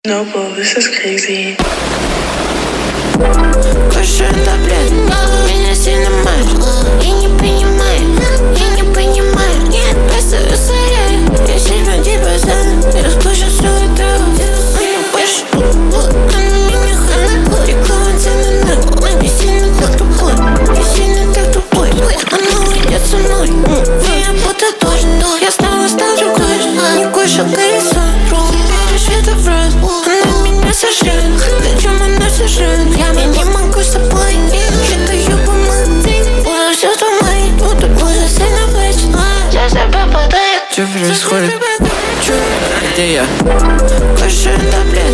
No, bro, this is crazy. Кушаю таблетки, меня сильно мажет. Я не понимаю, нет, просто усыряю. Я сильно тебя знаю, я спущу свою траву. Меня больше, она меня хана. Прикалывается на ногу, не сильно так тупой. Не сильно так тупой, она уйдет со мной. Меня будто дождь, я снова стал другой. Не кушал колесо, пережитый в рот. Она меня сожрет, зачем она сожрет? Я не могу с тобой, считаю помыть. Буду все тумать, буду сильно плачь. Я себя подаю. Что происходит? Где я? Кушаю таблетки.